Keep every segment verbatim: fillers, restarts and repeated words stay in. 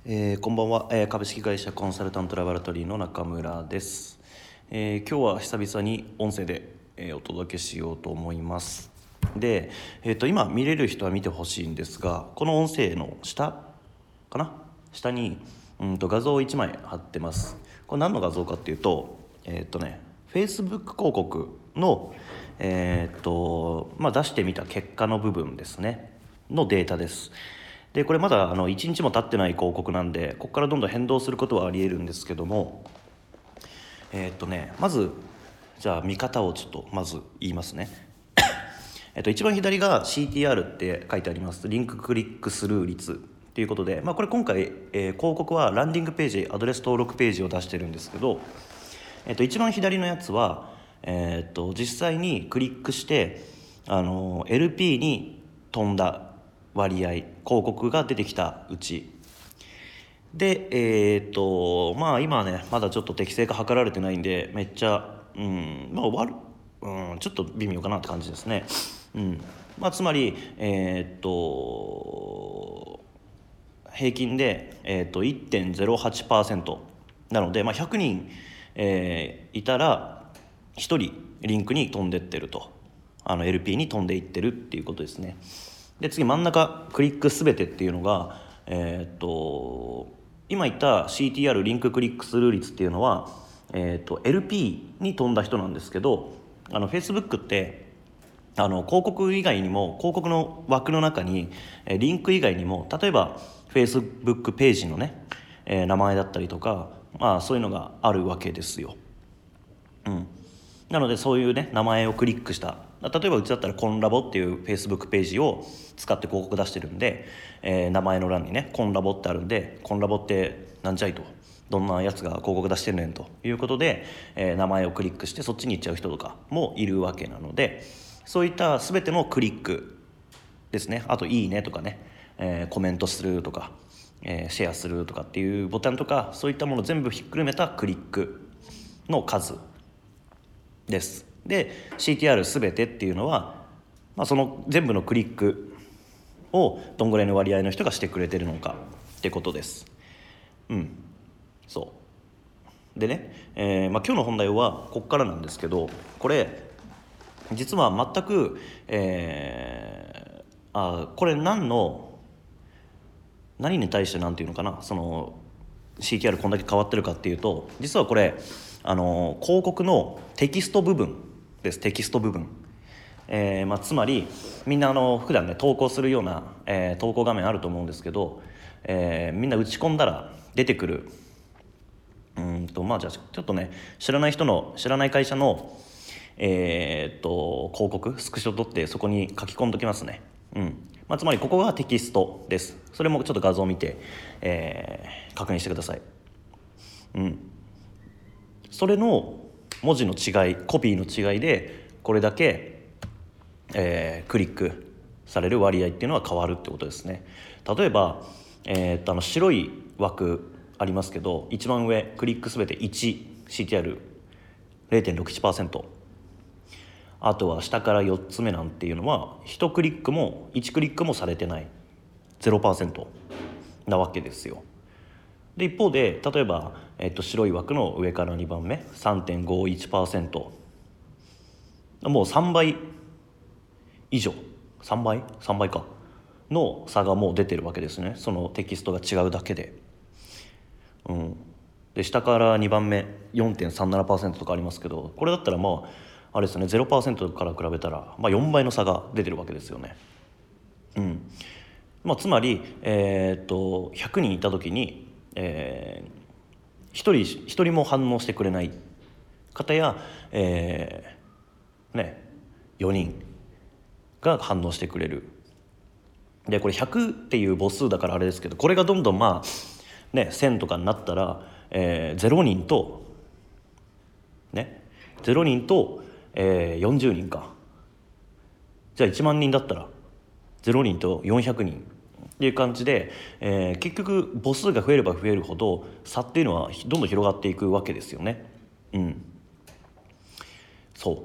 えーこんばんは、えー株式会社コンサルタントラボラトリーの中村です。えー今日は久々に音声で、えーお届けしようと思います。で、えー、と今見れる人は見てほしいんですが、この音声の下かな下にうんと画像をいちまい貼ってます。これ何の画像かっていうと、えっ、とね Facebook 広告の、えーとまあ、出してみた結果の部分ですねのデータです。でこれまだあのいちにちも経ってない広告なんで、ここからどんどん変動することはありえるんですけども、えーっとねまずじゃあ見方をちょっとまず言いますね。えっと一番左が シーティーアール って書いてあります。リンククリックスルー率ということで、まあ、これ今回、えー広告はランディングページ、アドレス登録ページを出してるんですけど、えっと一番左のやつは、えーっと実際にクリックしてあの エルピー に飛んだ割合、広告が出てきたうちで、えーっとまあ今はねまだちょっと適正化図られてないんで、めっちゃうんまあ終わる、うん、ちょっと微妙かなって感じですね。うんまあ、つまりえーっと平均で、えー、と いってんゼロはちパーセント なので、まあ、ひゃくにん、えーいたらひとりリンクに飛んでってると、あの エルピー に飛んでいってるっていうことですね。で次真ん中クリックすべてっていうのが、えー、と今言った シーティーアール リンククリックスルー率っていうのは、えー、と エルピー に飛んだ人なんですけど、あの Facebook ってあの広告以外にも、広告の枠の中にえリンク以外にも、例えば Facebook ページのね、えー名前だったりとか、まあそういうのがあるわけですよ。うんなのでそういうね名前をクリックした、例えばうちだったらコンラボっていう Facebook ページを使って広告出してるんで、えー名前の欄にねコンラボってあるんで、コンラボってなんじゃいと、どんなやつが広告出してんねんということで、えー名前をクリックしてそっちに行っちゃう人とかもいるわけなので、そういった全てのクリックですね、あといいねとかね、えーコメントするとか、えーシェアするとかっていうボタンとか、そういったものを全部ひっくるめたクリックの数です。で シーティーアール 全てっていうのは、まあ、その全部のクリックをどんぐらいの割合の人がしてくれてるのかってことです。うんそうでね、えーまあ、今日の本題はここからなんですけど、これ実は全く、えー、あこれ何の何に対して何ていうのかな、その シーティーアール こんだけ変わってるかっていうと、実はこれあの広告のテキスト部分です。テキスト部分、えーまあ、つまりみんなあの普段ね投稿するような、えー投稿画面あると思うんですけど、えーみんな打ち込んだら出てくる、うんとまあじゃあちょっとね知らない人の知らない会社のえーっと広告スクショ取ってそこに書き込んどきますね。うんまあ、つまりここがテキストです。それもちょっと画像を見て、えー確認してください。うんそれの文字の違い、コピーの違いでこれだけ、えークリックされる割合っていうのは変わるってことですね。例えば、えーっとあの白い枠ありますけど、一番上クリックすべて いちシーティーアールゼロてんろくいちパーセント、あとは下からよっつめなんていうのはいちクリックもいちクリックもされてない ゼロパーセント なわけですよ。で一方で例えば、えっと、白い枠の上からにばんめ さんてんごいちパーセント、もうさんばい以上、さんばいさんばいかの差がもう出てるわけですね、そのテキストが違うだけで。うん、で下からにばんめ よんてんさんななパーセント とかありますけど、これだったらまああれですね ゼロパーセント から比べたら、まあ、よんばいの差が出てるわけですよね。うんまあ、つまり、えーっとひゃくにんいた時に、えーひとりひとりも反応してくれない方や、えーね、よにんが反応してくれる。でこれひゃくっていう母数だからあれですけど、これがどんどんまあねせんとかになったら、えー、ゼロにんとねゼロにんと、えー、よんじゅうにんか、じゃあいちまん人だったらゼロにんとよんひゃくにんっていう感じで、えー結局母数が増えれば増えるほど差っていうのはどんどん広がっていくわけですよね。うんそう、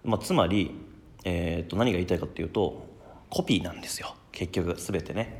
まあ、つまり、えー、と何が言いたいかっていうとコピーなんですよ結局全てね。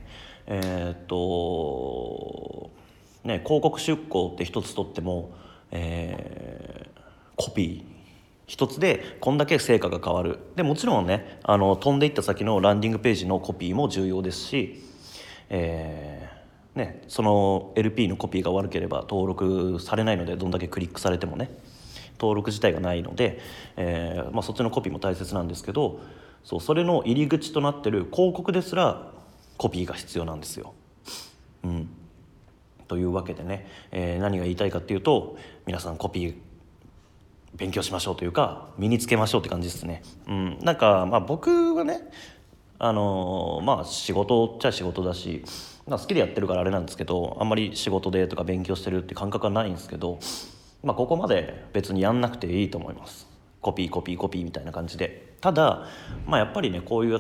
えーっとね、広告出稿って一つとっても、えーコピー一つでこんだけ成果が変わる。でもちろんね、あの飛んでいった先のランディングページのコピーも重要ですし、えーね、その エルピー のコピーが悪ければ登録されないので、どんだけクリックされてもね登録自体がないので、えーまあ、そっちのコピーも大切なんですけど、そうそれの入り口となってる広告ですらコピーが必要なんですよ。うん、というわけでね、えー何が言いたいかっていうと、皆さんコピー勉強しましょうというか身につけましょうって感じですね。うん、なんかまあ僕はね、あのーまあ仕事っちゃ仕事だし、まあ、好きでやってるからあれなんですけど、あんまり仕事でとか勉強してるって感覚はないんですけど、まあここまで別にやんなくていいと思います。コピーコピーコピーみたいな感じで。ただまあやっぱりね、こうやって、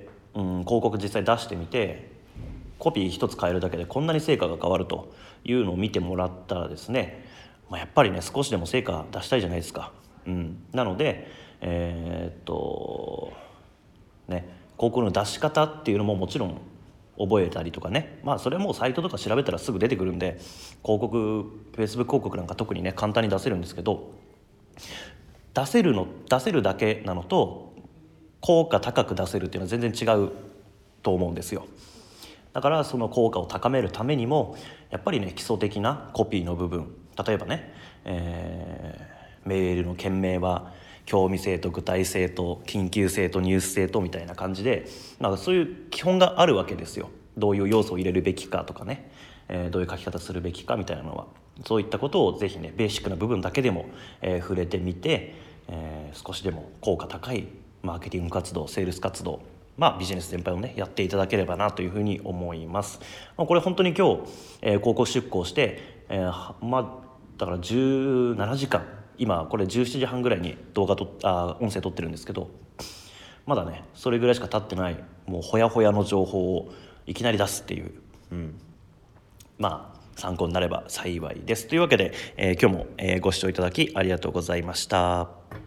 うん、広告実際出してみてコピー一つ変えるだけでこんなに成果が変わるというのを見てもらったらですね、まあ、やっぱりね少しでも成果出したいじゃないですか。うん、なのでえーっとね広告の出し方っていうのももちろん覚えたりとかね、まあそれはもうサイトとか調べたらすぐ出てくるんで、広告 Facebook 広告なんか特にね簡単に出せるんですけど、出せるの出せるだけなのと効果高く出せるっていうのは全然違うと思うんですよ。だからその効果を高めるためにもやっぱりね基礎的なコピーの部分、例えばね、えーメールの件名は興味性と具体性と緊急性とニュース性とみたいな感じで、なんかそういう基本があるわけですよ。どういう要素を入れるべきかとかね、えーどういう書き方するべきかみたいなのは、そういったことをぜひねベーシックな部分だけでも、えー触れてみて、えー少しでも効果高いマーケティング活動、セールス活動、まあ、ビジネス全般をねやっていただければなというふうに思います。まあ、これ本当に今日、えー、広告出稿して、えー、まあだからじゅうななじかん、今これじゅうしちじはんぐらいに動画とあ音声撮ってるんですけど、まだねそれぐらいしか経ってない、もうほやほやの情報をいきなり出すっていう、うん、まあ参考になれば幸いです。というわけで、えー今日も、えーご視聴いただきありがとうございました。